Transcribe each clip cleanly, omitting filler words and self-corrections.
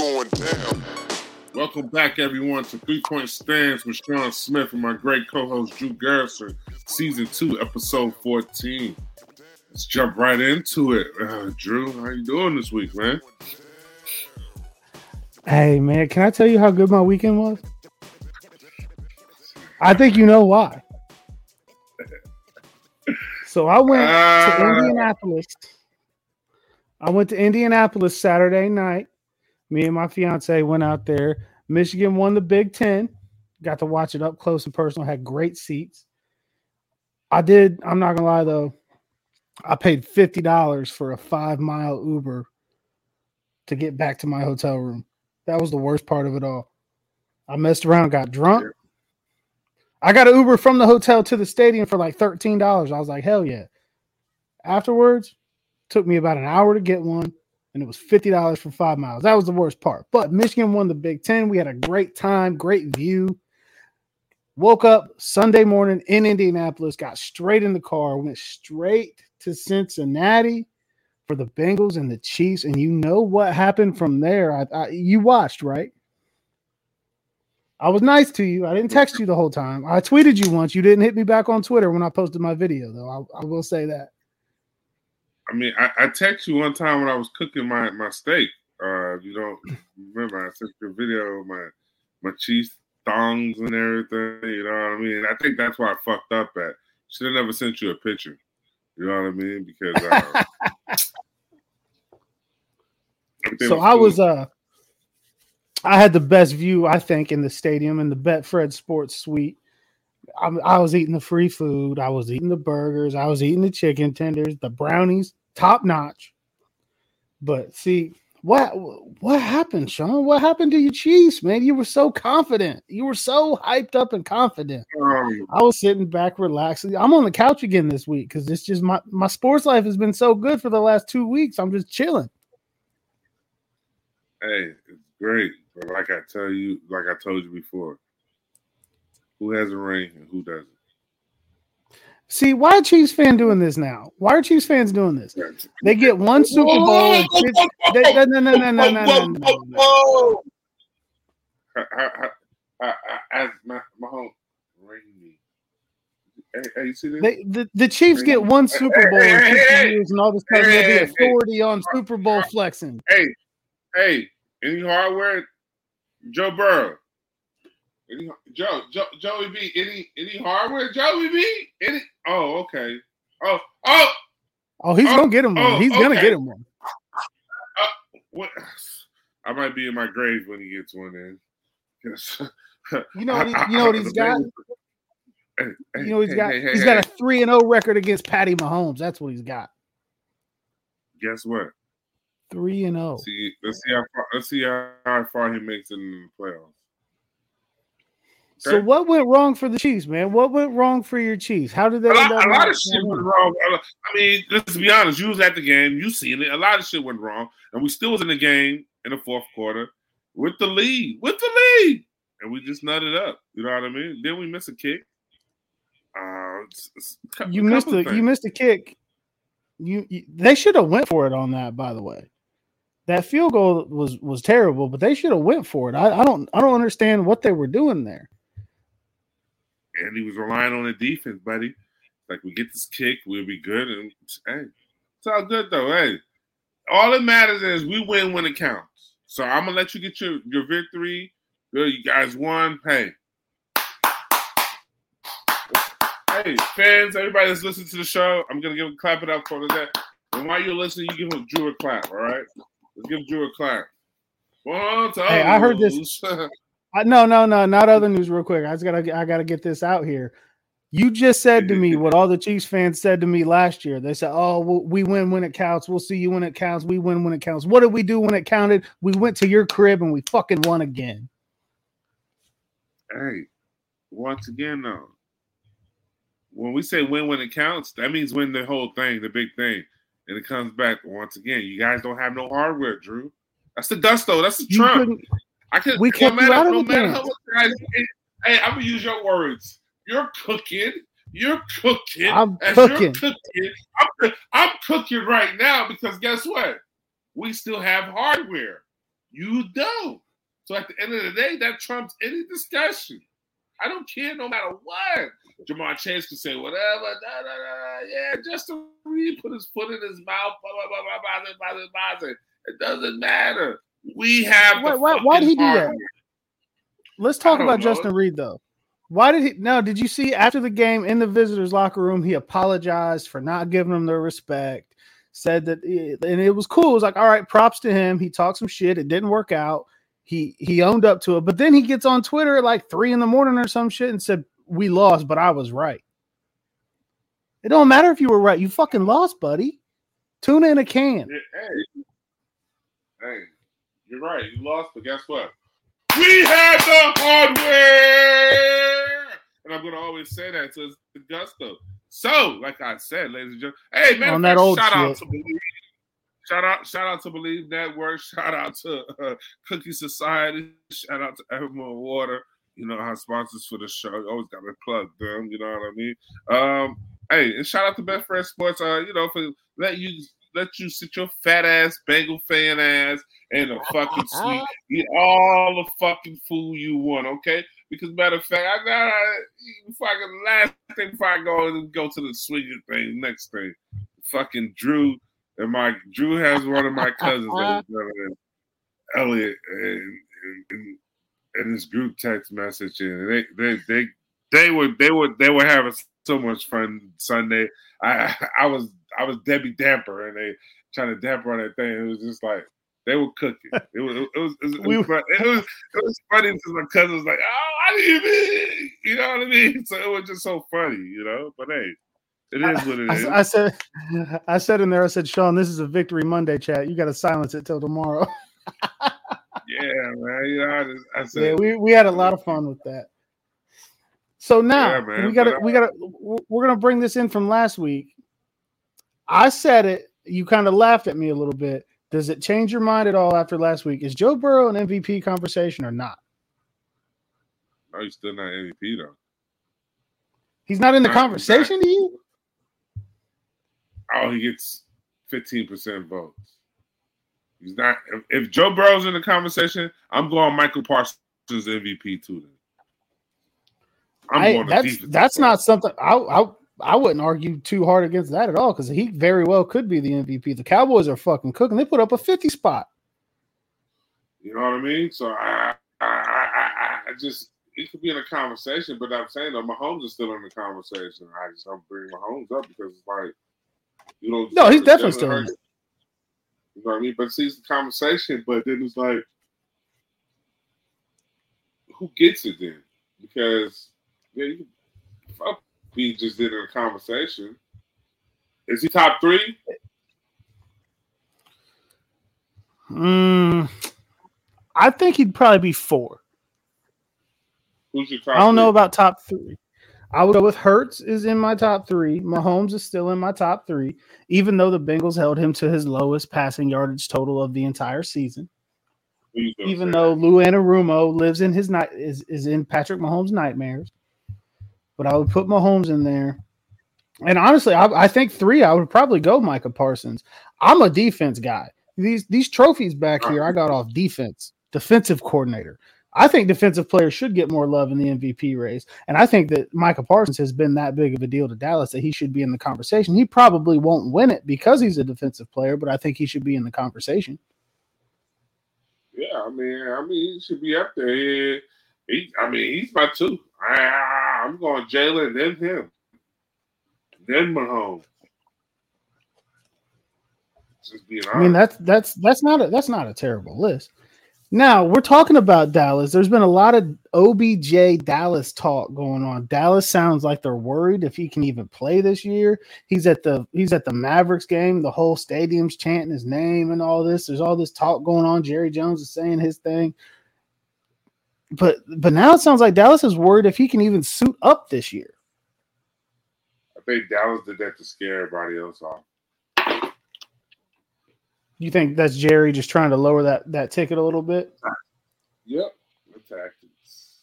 going down. Welcome back, everyone, to 3 Point Stands with Sean Smith and my great co-host Drew Garrison, Season 2, Episode 14. Let's jump right into it. Drew, how you doing this week, man? Hey, man, can I tell you how good my weekend was? I think you know why. So I went to Indianapolis. I went to Indianapolis Saturday night. Me and my fiance went out there. Michigan won the Big Ten. Got to watch it up close and personal. Had great seats. I'm not going to lie, though. I paid $50 for a 5-mile Uber to get back to my hotel room. That was the worst part of it all. I messed around, got drunk. I got an Uber from the hotel to the stadium for like $13. I was like, hell yeah. Afterwards, took me about an hour to get one, and it was $50 for 5 miles. That was the worst part. But Michigan won the Big Ten. We had a great time, great view. Woke up Sunday morning in Indianapolis, got straight in the car, went straight to Cincinnati for the Bengals and the Chiefs. And you know what happened from there? You watched, right? I was nice to you. I didn't text you the whole time. I tweeted you once. You didn't hit me back on Twitter when I posted my video, though. I will say that. I mean, I texted you one time when I was cooking my steak. You don't remember, I sent you a video of my cheese thongs and everything. You know what I mean? I think that's why I fucked up at. Should have never sent you a picture. You know what I mean? Because so I was I had the best view, I think, in the stadium in the Betfred Sports Suite. I was eating the free food. I was eating the burgers. I was eating the chicken tenders, the brownies, top notch. But see, what happened, Sean? What happened to your Chiefs, man? You were so confident. You were so hyped up and confident. I was sitting back relaxing. I'm on the couch again this week because it's just my sports life has been so good for the last 2 weeks. I'm just chilling. Hey, it's great. But like I told you before, who has a ring and who doesn't? See, why are Chiefs fans doing this now? Why are Chiefs fans doing this? They get one Super Bowl. And no. As my home ring me. Hey, you see this? The Chiefs get one Super Bowl in 50 years, and all of a sudden they're the authority on Super Bowl flexing. Hey, any hardware? Joe Burrow. Joey B. Any hardware? Joey B. Oh, okay. He's gonna get him one. He's gonna get him one. What? I might be in my grave when he gets one in. You know what he's got? You know what he's got? He's got a 3-0 record against Patty Mahomes. That's what he's got. Guess what? 3-0. Let's see how far he makes it in the playoffs. Okay. So what went wrong for the Chiefs, man? What went wrong for your Chiefs? How did they? A lot of shit went wrong. I mean, let's be honest. You was at the game. You seen it. A lot of shit went wrong, and we still was in the game in the fourth quarter with the lead, and we just nutted up. You know what I mean? Then we miss a kick. You missed a kick. They should have went for it on that. By the way. That field goal was terrible, but they should have went for it. I don't understand what they were doing there. And he was relying on the defense, buddy. Like, we get this kick, we'll be good. And hey, it's all good though. Hey, all that matters is we win when it counts. So I'm gonna let you get your victory. Good, you guys won. Hey, fans, everybody that's listening to the show, I'm gonna clap it up for that. And while you're listening, you give Drew a clap. All right. Let's give Drew a clap. I heard this. No, not other news. Real quick, I gotta get this out here. You just said to me what all the Chiefs fans said to me last year. They said, "Oh, we win when it counts. We'll see you when it counts. We win when it counts." What did we do when it counted? We went to your crib and we fucking won again. Hey, once again though, when we say win when it counts, that means win the whole thing, the big thing. And it comes back once again. You guys don't have no hardware, Drew. That's the Gusto. That's the Trump. We kept you out of the game. Hey, I'm gonna use your words. You're cooking. I'm cooking. I'm cooking right now because guess what? We still have hardware. You don't. So at the end of the day, that trumps any discussion. I don't care no matter what. Jamar Chase can say whatever. Yeah, Justin Reed put his foot in his mouth. It doesn't matter. We have why did he do that? Let's talk about Justin Reed, though. Why did he? No, did you see after the game in the visitors' locker room, he apologized for not giving them their respect, said that, and it was cool. It was like, all right, props to him. He talked some shit. It didn't work out. He owned up to it. But then he gets on Twitter at like 3 a.m. or some shit and said, we lost, but I was right. It don't matter if you were right. You fucking lost, buddy. Tuna in a can. Hey, you're right. You lost, but guess what? We had the hardware, and I'm gonna always say that to the gusto. So, like I said, ladies and gentlemen, hey man, shout out to Believe, shout out to Believe Network, shout out to Cookie Society, shout out to Evermore Water. You know, our sponsors for the show. You always got to plug them. You know what I mean? Hey, and shout out to Best Friend Sports. You know, for let you sit your fat ass Bengal fan ass in a fucking suite. Eat all the fucking food you want, okay? Because matter of fact, before I go to the swinging thing, next thing, fucking Drew has one of my cousins, Elliot, and this group text message, and they were having so much fun Sunday. I was Debbie Damper, and they trying to damper on that thing. It was just like they were cooking. It was funny because my cousin was like, "Oh, I didn't even," you know what I mean? So it was just so funny, you know. But hey, it is what it is. I said in there, I said, Sean, this is a Victory Monday chat. You got to silence it till tomorrow. Yeah, man. You know, I said, yeah, we had a lot of fun with that. So now we're gonna bring this in from last week. I said it. You kind of laughed at me a little bit. Does it change your mind at all after last week? Is Joe Burrow an MVP conversation or not? No, he's still not MVP though. He's not in the conversation to you? Oh, he gets 15% votes. He's not. If Joe Burrow's in the conversation, I'm going Michael Parsons MVP too. Then that's not something I wouldn't argue too hard against that at all because he very well could be the MVP. The Cowboys are fucking cooking. They put up a 50 spot. You know what I mean? So I just it could be in a conversation, but I'm saying though, Mahomes is still in the conversation. I just don't bring Mahomes up because it's like no, he's definitely still in it. You know what I mean? But see, it's the conversation, but then it's like, who gets it then? Because he just did a conversation. Is he top 3? I think he'd probably be 4. Who's your top 3? I don't know about top 3. I would go with Hurts is in my top 3. Mahomes is still in my top 3, even though the Bengals held him to his lowest passing yardage total of the entire season. Even though Lou Anarumo lives in his is in Patrick Mahomes' nightmares. But I would put Mahomes in there. And honestly, I think 3, I would probably go Micah Parsons. I'm a defense guy. These trophies back here, I got off defensive coordinator. I think defensive players should get more love in the MVP race. And I think that Micah Parsons has been that big of a deal to Dallas that he should be in the conversation. He probably won't win it because he's a defensive player, but I think he should be in the conversation. Yeah, I mean, he should be up there. He's my 2. I'm going Jalen, then him, then Mahomes. Just being honest. I mean, that's not a terrible list. Now we're talking about Dallas. There's been a lot of OBJ Dallas talk going on. Dallas sounds like they're worried if he can even play this year. He's at the Mavericks game. The whole stadium's chanting his name and all this. There's all this talk going on. Jerry Jones is saying his thing. But now it sounds like Dallas is worried if he can even suit up this year. I think Dallas did that to scare everybody else off. You think that's Jerry just trying to lower that ticket a little bit? Yep, the tactics.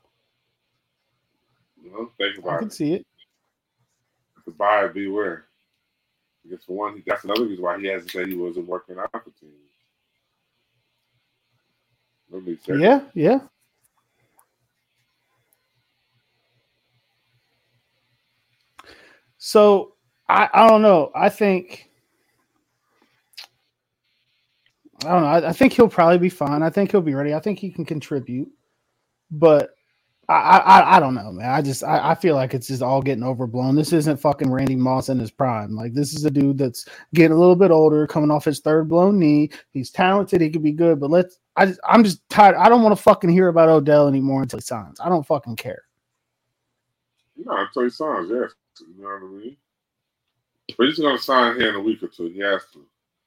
Think about it. I can see it. The buyer beware. Because for one, that's another reason why he hasn't said he wasn't working out for teams. Let me check. Yeah. So I don't know. I don't know. I think he'll probably be fine. I think he'll be ready. I think he can contribute, but I don't know, man. I feel like it's just all getting overblown. This isn't fucking Randy Moss in his prime. Like, this is a dude that's getting a little bit older, coming off his third blown knee. He's talented. He could be good, but I'm just tired. I don't want to fucking hear about Odell anymore until he signs. I don't fucking care. No, until he signs, yes. You know what I mean? But he's going to sign here in a week or two. He has to.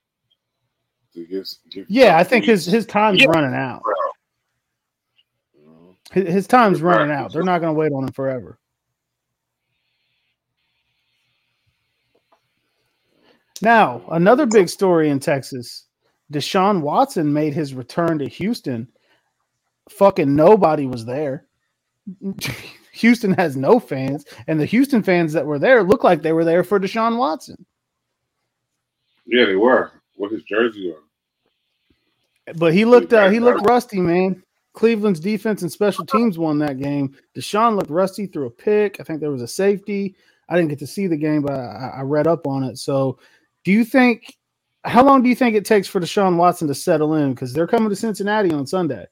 Yeah, I think his time's running out. His time's running out. They're not going to wait on him forever. Now, another big story in Texas. Deshaun Watson made his return to Houston. Fucking nobody was there. Houston has no fans, and the Houston fans that were there looked like they were there for Deshaun Watson. Yeah, they were. With his jersey on. But he looked rusty, man. Cleveland's defense and special teams won that game. Deshaun looked rusty, threw a pick. I think there was a safety. I didn't get to see the game, but I read up on it. So how long do you think it takes for Deshaun Watson to settle in? Because they're coming to Cincinnati on Sunday.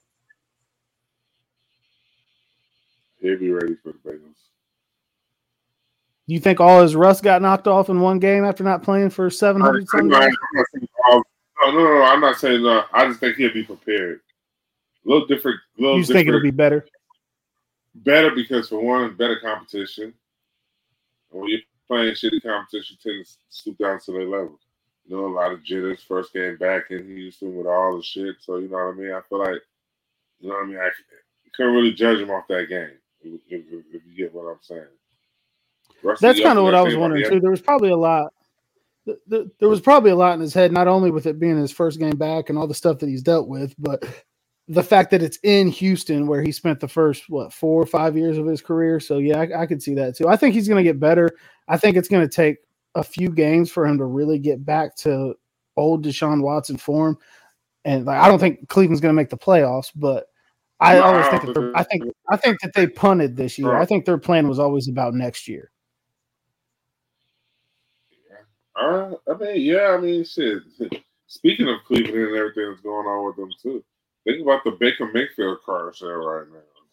He'll be ready for the Bengals. You think all his rust got knocked off in one game after not playing for 700 something? No, I'm not saying no. I just think he'll be prepared. A little different. You just think it'll be better? Better because, for one, better competition. And when you're playing shitty competition, you tend to stoop down to their level. You know, a lot of jitters, first game back in Houston with all the shit. So, you know what I mean? I feel like, you know what I mean? You couldn't really judge him off that game, if you get what I'm saying. That's kind of what I was wondering, too. There was probably a lot. There was probably a lot in his head, not only with it being his first game back and all the stuff that he's dealt with, but the fact that it's in Houston where he spent the first, 4 or 5 years of his career. So, yeah, I could see that too. I think he's going to get better. I think it's going to take a few games for him to really get back to old Deshaun Watson form. And I don't think Cleveland's going to make the playoffs, but I think that they punted this year. I think their plan was always about next year. Shit. Speaking of Cleveland and everything that's going on with them too, think about the Baker Mayfield car sale right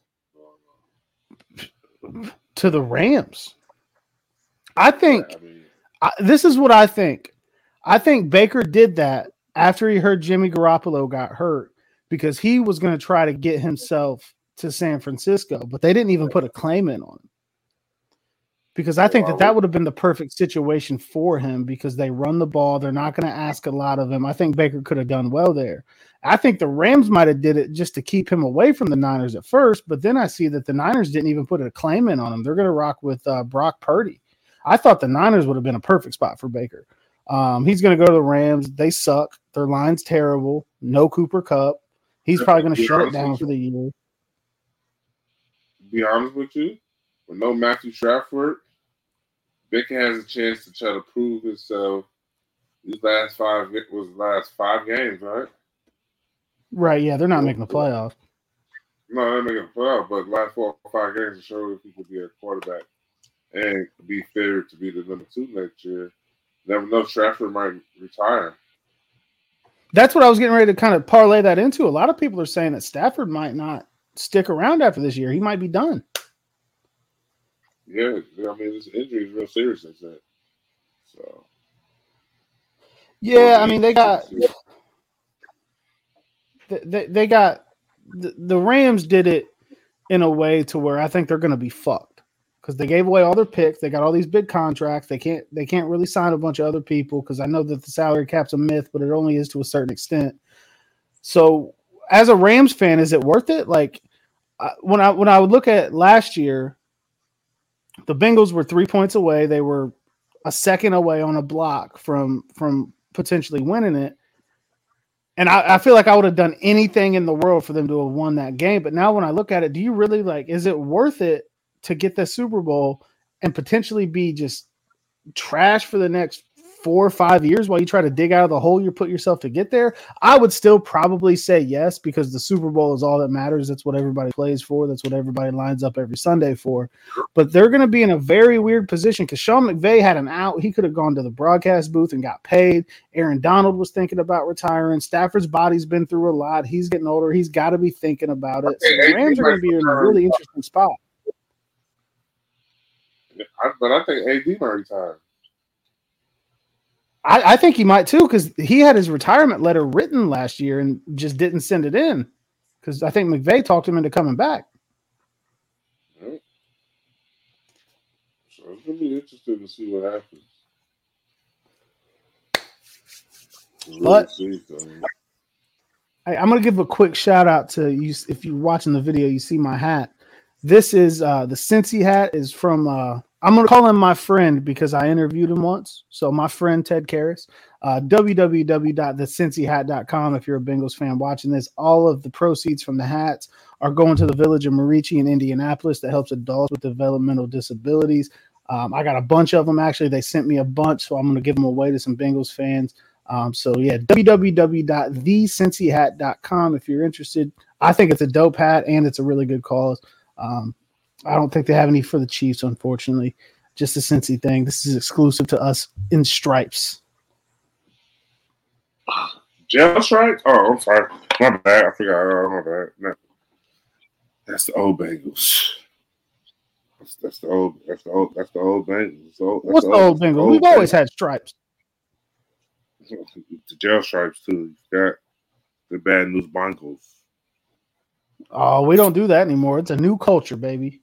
now. To the Rams. I think this is what I think. I think Baker did that after he heard Jimmy Garoppolo got hurt because he was going to try to get himself to San Francisco, but they didn't even put a claim in on him. Because I think that would have been the perfect situation for him because they run the ball. They're not going to ask a lot of him. I think Baker could have done well there. I think the Rams might have did it just to keep him away from the Niners at first, but then I see that the Niners didn't even put a claim in on him. They're going to rock with Brock Purdy. I thought the Niners would have been a perfect spot for Baker. He's going to go to the Rams. They suck. Their line's terrible. No Cooper Kupp. He's probably going to shut it down for the year. To be honest with you, with no Matthew Stafford, Baker has a chance to try to prove himself. These last 5 games, right? Right, yeah, they're not making the playoffs. No, they're making the playoffs, but last 4 or 5 games to show if he could be a quarterback and be fair to be the number 2 next year. Never know, Stafford might retire. That's what I was getting ready to kind of parlay that into. A lot of people are saying that Stafford might not stick around after this year. He might be done. Yeah, I mean, this injury is real serious, they said. So. Yeah, I mean, they got the Rams did it in a way to where I think they're going to be fucked because they gave away all their picks. They got all these big contracts. They can't really sign a bunch of other people because I know that the salary cap's a myth, but it only is to a certain extent. So, as a Rams fan, is it worth it? Like when I would look at last year. The Bengals were 3 points away. They were a second away on a block from potentially winning it. And I feel like I would have done anything in the world for them to have won that game. But now when I look at it, do you really is it worth it to get the Super Bowl and potentially be just trash for the next 4 or 5 years while you try to dig out of the hole you put yourself to get there? I would still probably say yes, because the Super Bowl is all that matters. That's what everybody plays for. That's what everybody lines up every Sunday for. But they're going to be in a very weird position because Sean McVay had an out. He could have gone to the broadcast booth and got paid. Aaron Donald was thinking about retiring. Stafford's body's been through a lot. He's getting older. He's got to be thinking about it. So the Rams are going to be in a really interesting spot. But I think AD might retire. I think he might too, because he had his retirement letter written last year and just didn't send it in because I think McVay talked him into coming back. Right. So it's going to be interesting to see what happens. But I'm going to give a quick shout out to you. If you're watching the video, you see my hat. This is the Cincy hat is from I'm going to call him my friend because I interviewed him once. So my friend, Ted Karras, www.thecincyhat.com. If you're a Bengals fan watching this, all of the proceeds from the hats are going to the Village of Merici in Indianapolis that helps adults with developmental disabilities. I got a bunch of them. Actually, they sent me a bunch, so I'm going to give them away to some Bengals fans. So yeah, www.thecincyhat.com if you're interested. I think it's a dope hat and it's a really good cause. I don't think they have any for the Chiefs, unfortunately. Just a Cincy thing. This is exclusive to us in stripes. Gel stripes? Oh, I'm sorry. My bad. I forgot. Oh, my bad. No. That's the old Bengals. That's the old Bengals. What's the old Bengals? We've always had stripes. The gel stripes too. You got the bad news Broncos. Oh, we don't do that anymore. It's a new culture, baby.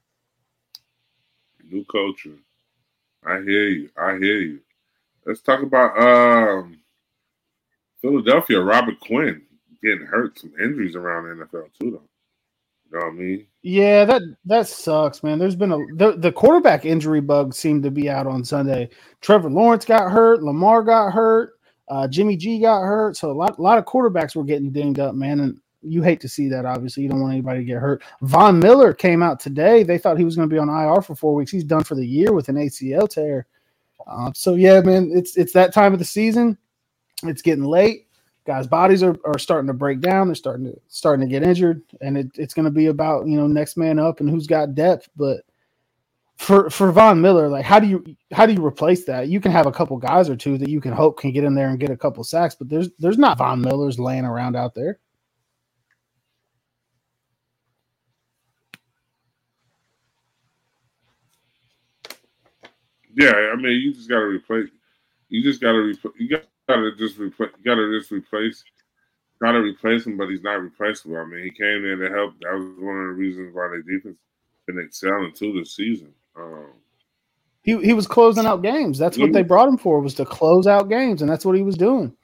New culture. I hear you. Let's talk about Philadelphia. Robert Quinn getting hurt, some injuries around the NFL too, though. You know what I mean? Yeah, that sucks, man. There's been the quarterback injury bug seemed to be out on Sunday. Trevor Lawrence got hurt, Lamar got hurt, Jimmy G got hurt. So a lot of quarterbacks were getting dinged up, man. And you hate to see that, obviously. You don't want anybody to get hurt. Von Miller came out today. They thought he was going to be on IR for 4 weeks. He's done for the year with an ACL tear. So, yeah, man, it's that time of the season. It's getting late. Guys' bodies are starting to break down. They're starting to get injured, and it's going to be about, next man up and who's got depth. But for Von Miller, like, how do you replace that? You can have a couple guys or two that you can hope can get in there and get a couple sacks, but there's not Von Millers laying around out there. Yeah, I mean, you just got to replace. You got to replace him, but he's not replaceable. I mean, he came in to help. That was one of the reasons why their defense been excelling too this season. He was closing out games. That's what they brought him for, was to close out games, and that's what he was doing.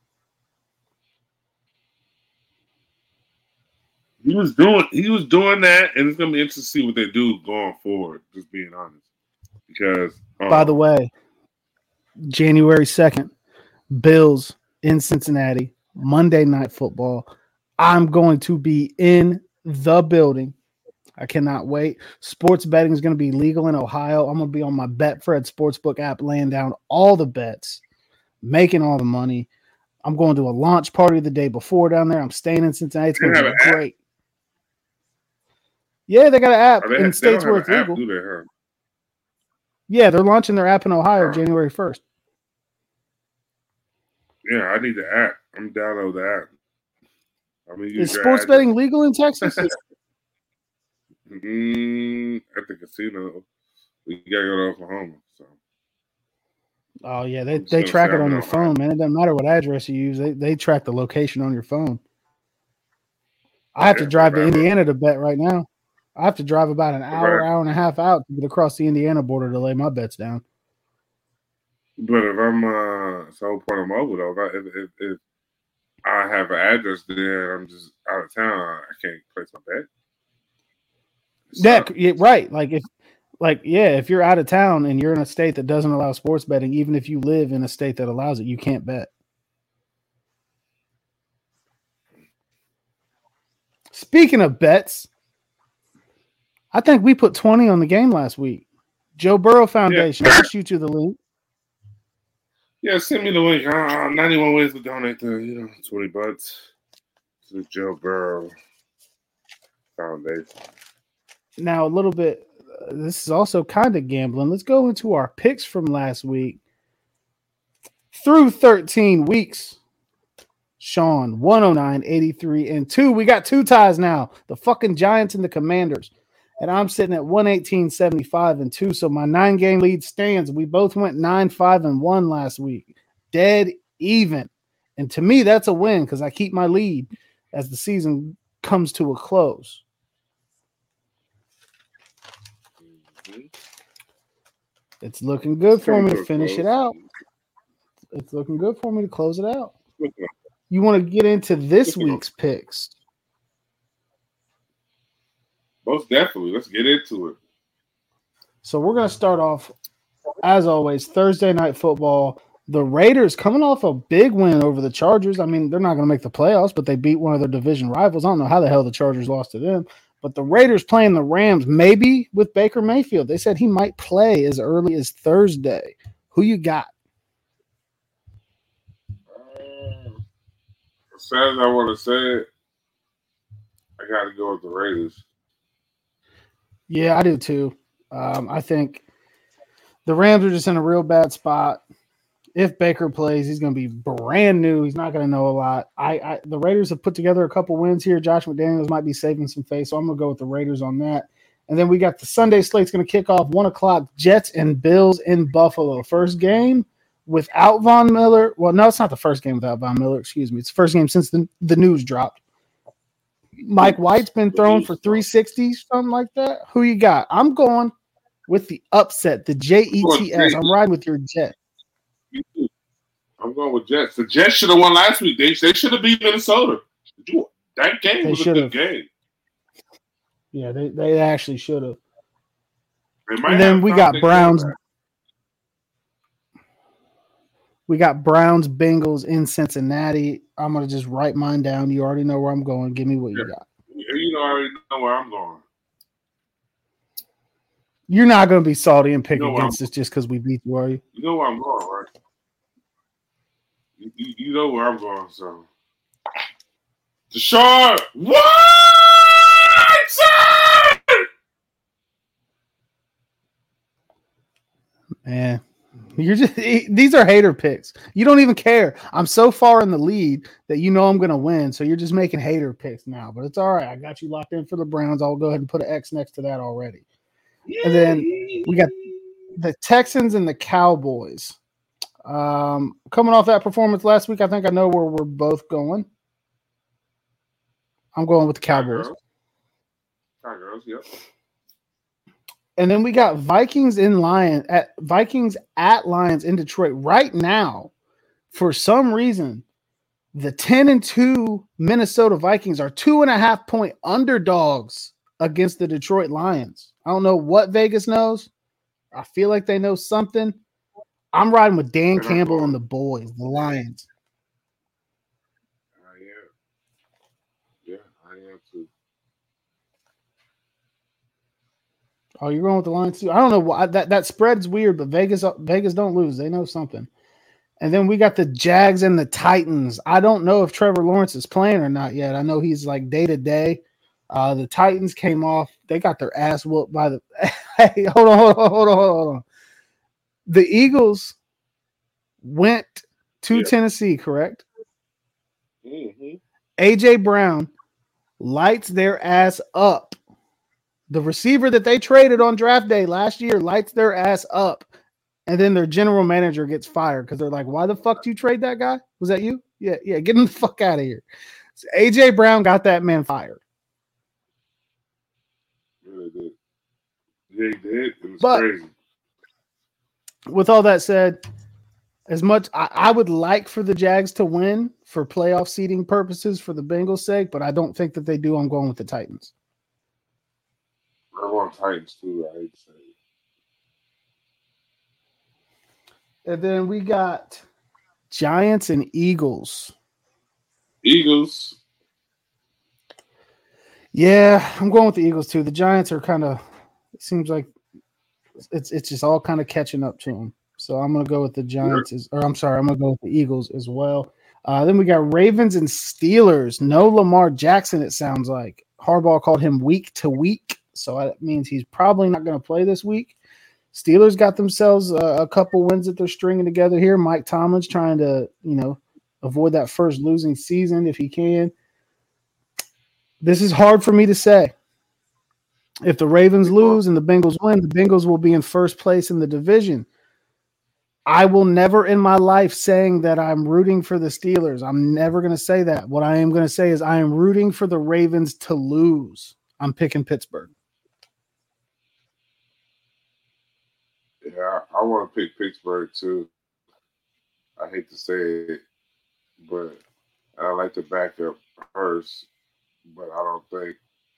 He was doing that, and it's gonna be interesting to see what they do going forward. Just being honest. Because, by the way, January 2nd, Bills in Cincinnati, Monday Night Football. I'm going to be in the building. I cannot wait. Sports betting is going to be legal in Ohio. I'm going to be on my Betfred Sportsbook app, laying down all the bets, making all the money. I'm going to a launch party the day before down there. I'm staying in Cincinnati. It's going to be great. Yeah, they got an app in states where it's legal. Yeah, they're launching their app in Ohio January 1st. Yeah, I need the app. I'm download the app. Is sports betting legal in Texas? At the casino. We got to go to Oklahoma. So. Oh, yeah, they track it on your phone, man. It doesn't matter what address you use. They track the location on your phone. I have to drive to Indiana to bet right now. I have to drive about an hour and a half out to get across the Indiana border to lay my bets down. But if I'm so point I'm over though, if I have an address there, I'm just out of town. I can't place my bet. Yeah, right. If you're out of town and you're in a state that doesn't allow sports betting, even if you live in a state that allows it, you can't bet. Speaking of bets, I think we put 20 on the game last week. Joe Burrow Foundation. I'll shoot you the link. Yeah, send me the link. 91 ways to donate the $20 to the Joe Burrow Foundation. Now, a little bit, this is also kind of gambling. Let's go into our picks from last week. Through 13 weeks, Sean, 109, 83, and 2. We got 2 ties now. The fucking Giants and the Commanders. And I'm sitting at 118, 75, and 2. So my 9-game lead stands. We both went 9, 5, and 1 last week. Dead even. And to me, that's a win because I keep my lead as the season comes to a close. It's looking good for me to finish it out. It's looking good for me to close it out. You want to get into this week's picks? Most definitely. Let's get into it. So we're going to start off, as always, Thursday Night Football. The Raiders coming off a big win over the Chargers. I mean, they're not going to make the playoffs, but they beat one of their division rivals. I don't know how the hell the Chargers lost to them. But the Raiders playing the Rams, maybe with Baker Mayfield. They said he might play as early as Thursday. Who you got? As sad as I want to say it, I got to go with the Raiders. Yeah, I do too. I think the Rams are just in a real bad spot. If Baker plays, he's going to be brand new. He's not going to know a lot. The Raiders have put together a couple wins here. Josh McDaniels might be saving some face, so I'm going to go with the Raiders on that. And then we got the Sunday slate's going to kick off 1 o'clock. Jets and Bills in Buffalo. First game without Von Miller. Well, no, it's not the first game without Von Miller. Excuse me. It's the first game since the news dropped. Mike White's been throwing for 360, something like that. Who you got? I'm going with the upset, the Jets. I'm riding with your Jets. I'm going with Jets. The Jets should have won last week. They should have beat Minnesota. That game was a good game. Yeah, they actually should have. And then we got Browns. We got Browns, Bengals in Cincinnati. I'm going to just write mine down. You already know where I'm going. Give me what you got. I already know where I'm going. You're not going to be salty and pick against us just because we beat you, are you? You know where I'm going, right? You know where I'm going, so. Deshaun Watson! Man. These are hater picks. You don't even care. I'm so far in the lead that you know I'm going to win. So you're just making hater picks now. But it's all right. I got you locked in for the Browns. I'll go ahead and put an X next to that already. And then we got the Texans and the Cowboys. Coming off that performance last week, I think I know where we're both going. I'm going with the Cowboys. Cowboys, yep. And then we got Vikings at Lions in Detroit right now. For some reason, the 10-2 Minnesota Vikings are 2.5-point underdogs against the Detroit Lions. I don't know what Vegas knows. I feel like they know something. I'm riding with Dan Campbell and the boys, the Lions. I am too. Oh, you're going with the Lions too? I don't know why that spread's weird, but Vegas don't lose. They know something. And then we got the Jags and the Titans. I don't know if Trevor Lawrence is playing or not yet. I know he's like day to day. The Titans came off. They got their ass whooped by the. Hey, hold on. The Eagles went to Tennessee, correct? Mm-hmm. AJ Brown lights their ass up. The receiver that they traded on draft day last year lights their ass up. And then their general manager gets fired because they're like, why the fuck did you trade that guy? Was that you? Yeah, get him the fuck out of here. So AJ Brown got that man fired. Yeah, they did. It was crazy. With all that said, as much I would like for the Jags to win for playoff seeding purposes for the Bengals' sake, but I don't think that they do. I'm going with the Titans. I want Titans too, I hate to say it. And then we got Giants and Eagles. Eagles. Yeah, I'm going with the Eagles too. The Giants are kind of, it seems like it's just all kind of catching up to them. So I'm going to go with the Giants. I'm going to go with the Eagles as well. Then we got Ravens and Steelers. No Lamar Jackson, it sounds like. Harbaugh called him week to week, so that means he's probably not going to play this week. Steelers got themselves a couple wins that they're stringing together here. Mike Tomlin's trying to, avoid that first losing season if he can. This is hard for me to say. If the Ravens lose and the Bengals win, the Bengals will be in first place in the division. I will never in my life saying that I'm rooting for the Steelers. I'm never going to say that. What I am going to say is I am rooting for the Ravens to lose. I'm picking Pittsburgh. Yeah, I want to pick Pittsburgh too. I hate to say it, but I like to back up Hurst, but I don't think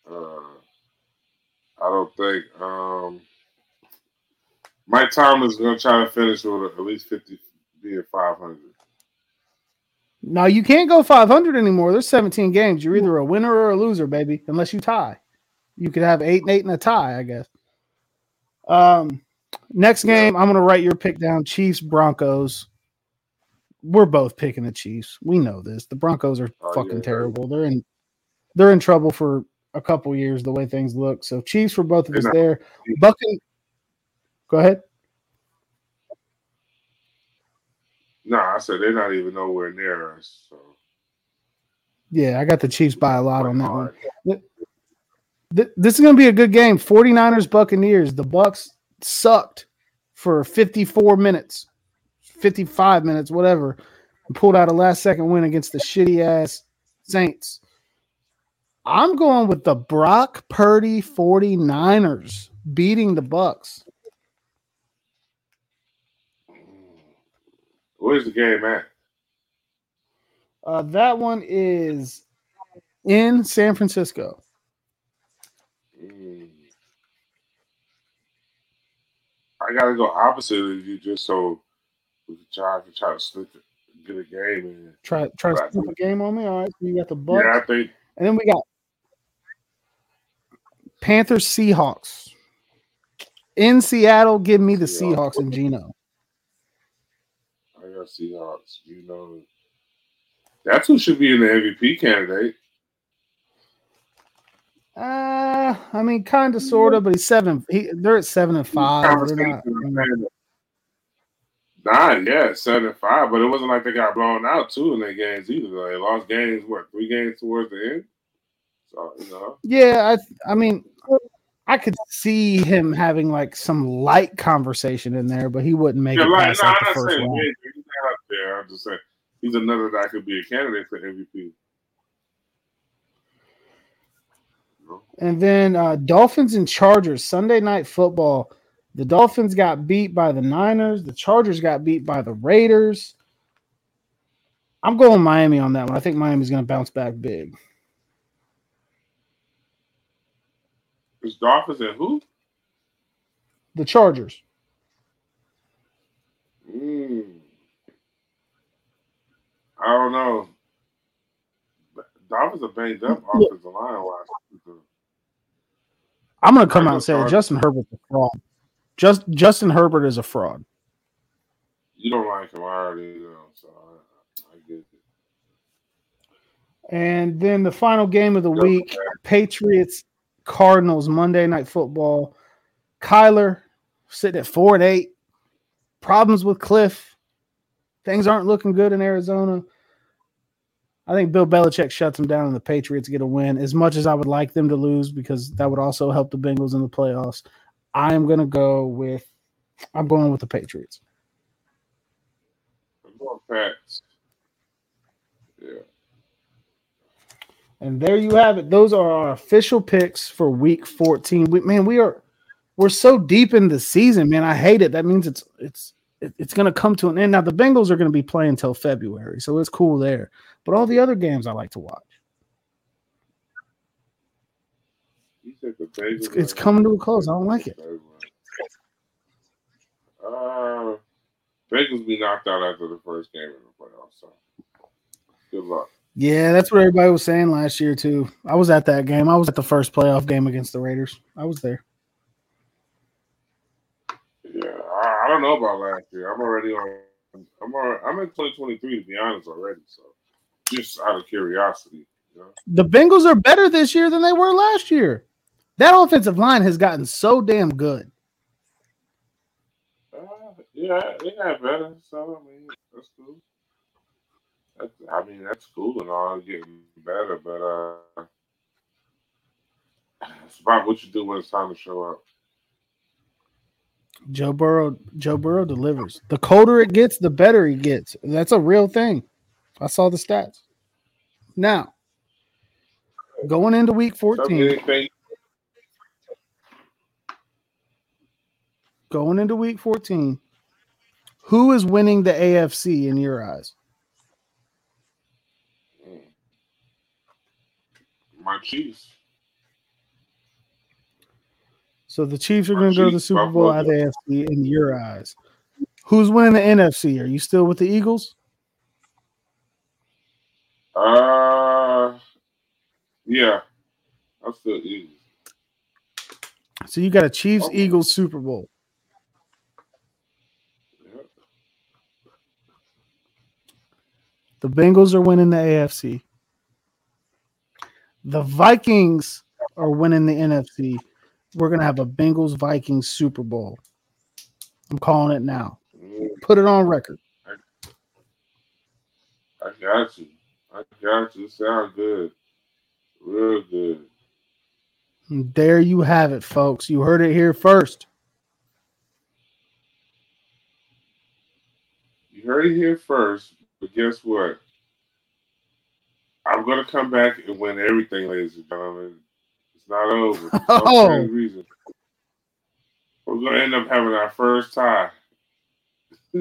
Mike Tomlin is going to try to finish with at least 50, being 500. No, you can't go 500 anymore. There's 17 games. You're either a winner or a loser, baby, unless you tie. You could have 8-8 and a tie, I guess. Next game, I'm going to write your pick down, Chiefs, Broncos. We're both picking the Chiefs. We know this. The Broncos are fucking terrible. They're in trouble for a couple years the way things look. So Chiefs for both of us there. Go ahead. No, I said they're not even nowhere near us. So. Yeah, I got the Chiefs by a lot on that one. This is going to be a good game. 49ers, Buccaneers. The Bucs sucked for 54 minutes, 55 minutes, whatever, and pulled out a last-second win against the shitty-ass Saints. I'm going with the Brock Purdy 49ers beating the Bucs. Where's the game at? That one is in San Francisco. I gotta go opposite of you just so we can try to slip it, get a game in. Try to slip a game on me. All right, so you got the Bucs. Yeah, I think. And then we got Panthers Seahawks in Seattle. Give me the Seahawks and Geno. I got Seahawks. That's who should be in the MVP candidate. I mean, kind of, sort of, but he's 7. They're at 7-5. They're not. Yeah, 7-5. But it wasn't like they got blown out too in their games either. Though. They lost games. 3 games towards the end. So Yeah, I mean, I could see him having like some light conversation in there, but he wouldn't make it past the first round. He's not up there. I'm just saying he's another that could be a candidate for MVP. And then Dolphins and Chargers, Sunday Night Football. The Dolphins got beat by the Niners. The Chargers got beat by the Raiders. I'm going Miami on that one. I think Miami's going to bounce back big. It's Dolphins and who? The Chargers. I don't know. Dolphins are banged up offensive line-wise. I'm going to come out and say Justin Herbert's a fraud. Justin Herbert is a fraud. You don't like him, I already know, so I get it. And then the final game of the week, Patriots, Cardinals, Monday Night Football. Kyler sitting at 4-8. Problems with Cliff. Things aren't looking good in Arizona. I think Bill Belichick shuts them down and the Patriots get a win, as much as I would like them to lose because that would also help the Bengals in the playoffs. I'm going with the Patriots. I'm going Pats. Yeah. And there you have it. Those are our official picks for Week 14. We're so deep in the season, man. I hate it. That means it's going to come to an end. Now the Bengals are going to be playing until February, so it's cool there. But all the other games I like to watch. It's coming to a close. I don't like it. Bengals be knocked out after the first game in the playoffs. So good luck. Yeah, that's what everybody was saying last year too. I was at that game. I was at the first playoff game against the Raiders. I was there. Yeah, I don't know about last year. I'm already on. I'm in 2023 to be honest already. So just out of curiosity, you know? The Bengals are better this year than they were last year. That offensive line has gotten so damn good. Yeah, they got better. So I mean, that's cool. That's cool and all, getting better, but it's about what you do when it's time to show up. Joe Burrow delivers. The colder it gets, the better he gets. That's a real thing. I saw the stats. Now, going into week 14. Going into week 14, who is winning the AFC in your eyes? My Chiefs. So the Chiefs are going to go to the Super Bowl out of the AFC in your eyes. Who's winning the NFC? Are you still with the Eagles? Yeah. I'm still Eagles. So you got a Chiefs-Eagles Super Bowl. Yep. The Bengals are winning the AFC. The Vikings are winning the NFC. We're going to have a Bengals-Vikings Super Bowl. I'm calling it now. Put it on record. I got you. It sounds good. Real good. And there you have it, folks. You heard it here first. You heard it here first, but guess what? I'm going to come back and win everything, ladies and gentlemen. It's not over. For some reason. We're going to end up having our first tie. At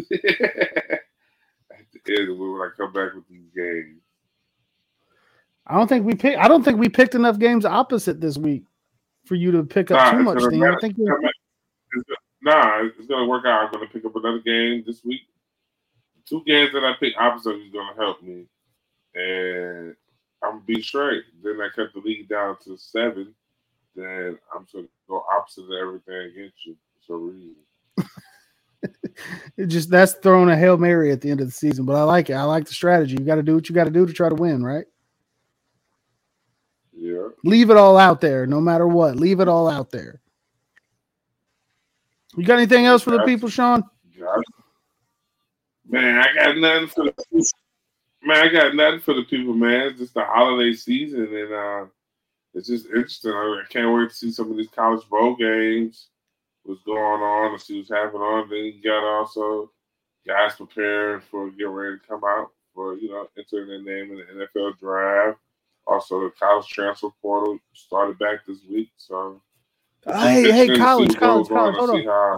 the end when I come back with these games. I don't think we picked enough games opposite this week for you to pick up too much. I think it's going to work out. I'm going to pick up another game this week. 2 games that I pick opposite is going to help me. And I'm going to be straight. Then I cut the league down to 7. Then I'm going to go opposite of everything against you for some reason. That's throwing a Hail Mary at the end of the season. But I like it. I like the strategy. You got to do what you got to do to try to win, right? Yeah. Leave it all out there, no matter what. Leave it all out there. You got anything else for the people, Sean? Man, I got nothing for the people, man. It's just the holiday season, and it's just interesting. I can't wait to see some of these college bowl games. What's going on and see what's happening on. Then you got also guys preparing for getting ready to come out for entering their name in the NFL draft. Also, the college transfer portal started back this week. So, hey, college. Hold on.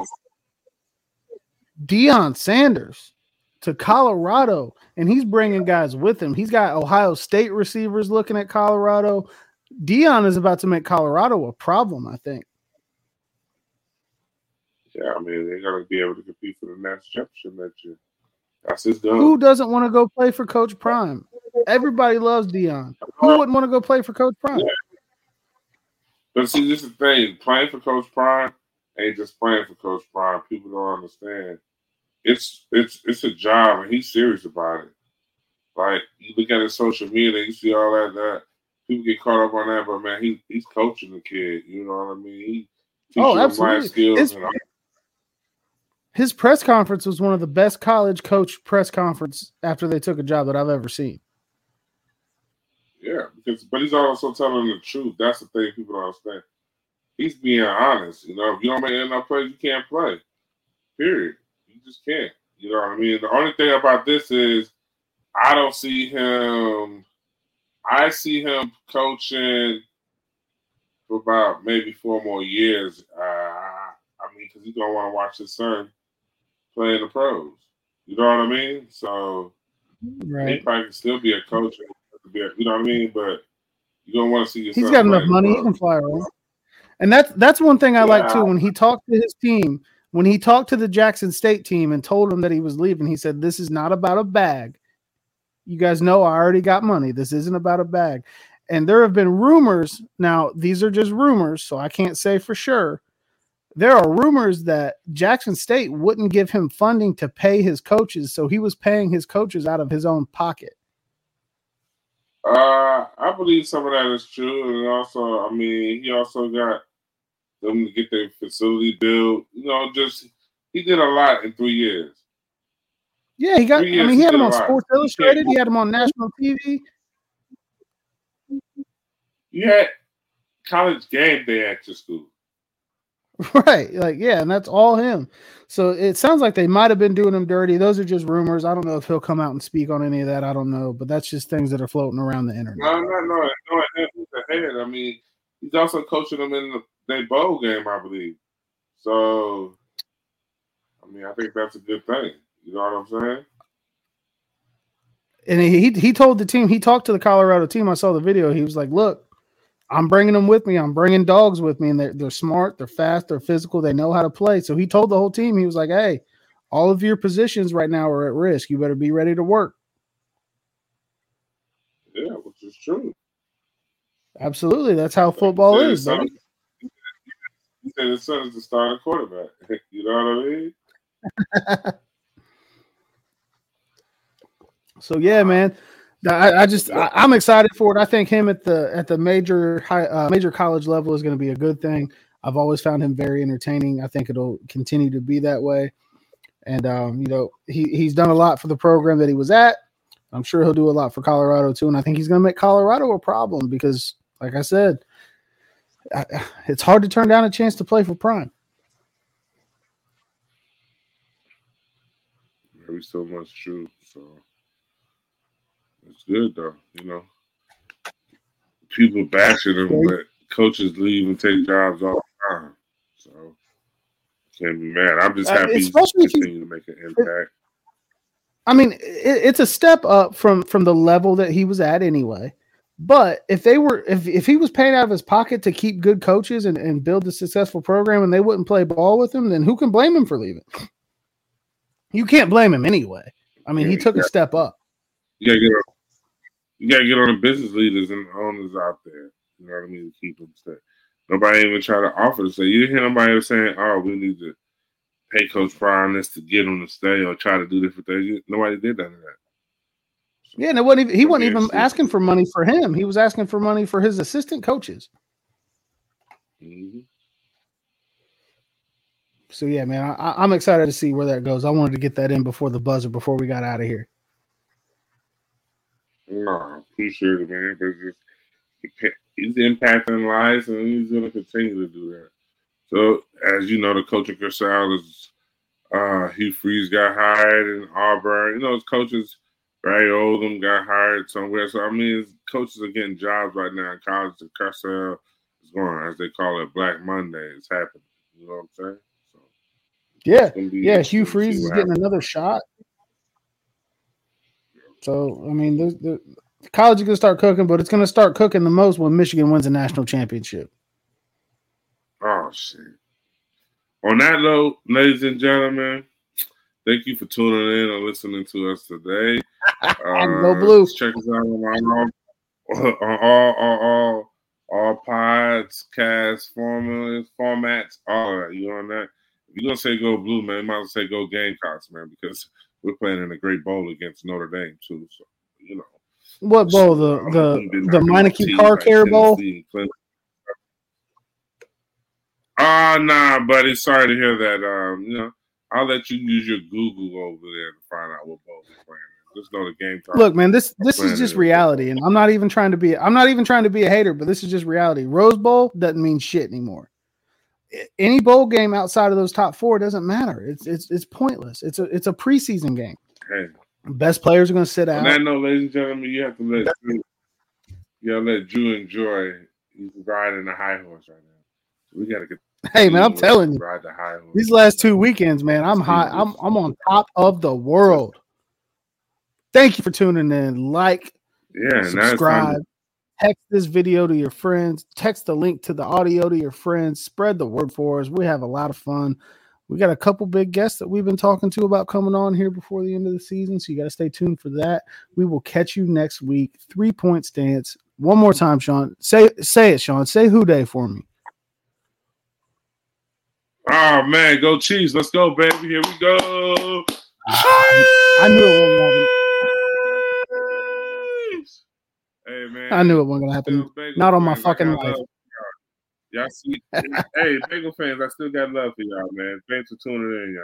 Deion Sanders to Colorado, and he's bringing guys with him. He's got Ohio State receivers looking at Colorado. Deion is about to make Colorado a problem, I think. Yeah, I mean, they're going to be able to compete for the national championship next year. That's his goal. Who doesn't want to go play for Coach Prime? Everybody loves Deion. Who wouldn't want to go play for Coach Prime? Yeah. But see, this is the thing. Playing for Coach Prime ain't just playing for Coach Prime. People don't understand. It's a job, and he's serious about it. Like, you look at his social media, you see all that people get caught up on that, but man, he's coaching the kid. You know what I mean? He teaches him life skills. His press conference was one of the best college coach press conference after they took a job that I've ever seen. Yeah, but he's also telling the truth. That's the thing people don't understand. He's being honest. If you don't make enough plays, you can't play. Period. You just can't. You know what I mean? The only thing about this is I don't see him. I see him coaching for about maybe 4 more years. Because he's going to want to watch his son play in the pros. You know what I mean? So he probably can still be a coach. You know what I mean? But you're going to want to see your son. He's got enough money. He can fly around. And that's one thing I like, too. When he talked to his team, when he talked to the Jackson State team and told them that he was leaving, he said, this is not about a bag. You guys know I already got money. This isn't about a bag. And there have been rumors. Now, these are just rumors, so I can't say for sure, there are rumors that Jackson State wouldn't give him funding to pay his coaches, so he was paying his coaches out of his own pocket. I believe some of that is true, and also, I mean, he also got them to get their facility built. Just he did a lot in 3 years. Yeah, he got. I mean, he had him on Sports Illustrated. He had him on national TV. You had College Game Day at your school. Right, and that's all him. So it sounds like they might have been doing him dirty. Those are just rumors. I don't know if he'll come out and speak on any of that. I don't know, but that's just things that are floating around the internet. No. He's ahead. I mean, he's also coaching them in their bowl game, I believe. So, I mean, I think that's a good thing. You know what I'm saying? And he told the team. He talked to the Colorado team. I saw the video. He was like, "Look, I'm bringing them with me. I'm bringing dogs with me, and they're smart, they're fast, they're physical, they know how to play." So he told the whole team, he was like, "Hey, all of your positions right now are at risk. You better be ready to work." Yeah, which is true. Absolutely, that's how football is. He said his son is the starting quarterback. You know what I mean? So yeah, man. I'm excited for it. I think him at the major college level is going to be a good thing. I've always found him very entertaining. I think it'll continue to be that way. And he's done a lot for the program that he was at. I'm sure he'll do a lot for Colorado too. And I think he's going to make Colorado a problem because, like I said, it's hard to turn down a chance to play for Prime. Very so much true. So. It's good though, People bashing them, but coaches leave and take jobs all the time. So can't be mad. I'm just happy he's continuing to make an impact. I mean, it's a step up from the level that he was at anyway. But if he was paying out of his pocket to keep good coaches and build a successful program, and they wouldn't play ball with him, then who can blame him for leaving? You can't blame him anyway. I mean, he took a step up. You gotta get on the business leaders and owners out there. You know what I mean? To keep them steady. Nobody even try to offer to say. You didn't hear nobody saying, "Oh, we need to pay Coach Prime this to get him to stay or try to do different things." Nobody did none of that. So, yeah, and he wasn't even asking for money for him. He was asking for money for his assistant coaches. Mm-hmm. So yeah, man, I'm excited to see where that goes. I wanted to get that in before the buzzer, before we got out of here. No, appreciate it, man. Because he's impacting lives, and he's going to continue to do that. So, as you know, the coach of Casal is Hugh Freeze got hired in Auburn. His coaches, Barry Oldham, got hired somewhere. So, I mean, his coaches are getting jobs right now in college. And Casal is going, as they call it, Black Monday. It's happening. You know what I'm saying? So, yeah. Hugh Freeze is getting another shot. So, I mean, the college is going to start cooking, but it's going to start cooking the most when Michigan wins a national championship. Oh, shit. On that note, ladies and gentlemen, thank you for tuning in and listening to us today. Go Blue. Check us out on all podcast formats, all of that. You on that? If you're going to say go Blue, man, you might as well say go Gamecocks, man, because we're playing in a great bowl against Notre Dame too. So, What bowl? The Meineke Car Care Bowl? Nah, buddy. Sorry to hear that. I'll let you use your Google over there to find out what bowl we're playing. Just know the game. Look, man, this is just reality, and I'm not even trying to be a hater, but this is just reality. Rose Bowl doesn't mean shit anymore. Any bowl game outside of those top four doesn't matter. It's pointless. It's a preseason game. Hey, best players are going to sit out. On that note, ladies and gentlemen, you have to let Drew enjoy. He's riding the high horse right now. So we got to get. Hey man, I'm telling you, ride the high horse. These last 2 weekends, man, I'm high. I'm on top of the world. Thank you for tuning in. Like, subscribe. Text this video to your friends. Text the link to the audio to your friends. Spread the word for us. We have a lot of fun. We got a couple big guests that we've been talking to about coming on here before the end of the season, so you got to stay tuned for that. We will catch you next week. 3-point stance. One more time, Sean. Say it, Sean. Say who day for me. Oh man, go Chiefs! Let's go, baby. Here we go. I knew it wasn't. Hey man, I knew it wasn't gonna happen. Not on my fucking life. Y'all see, hey, Bengal fans, I still got love for y'all, man. Thanks for tuning in,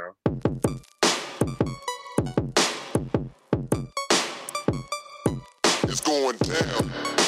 y'all. It's going down.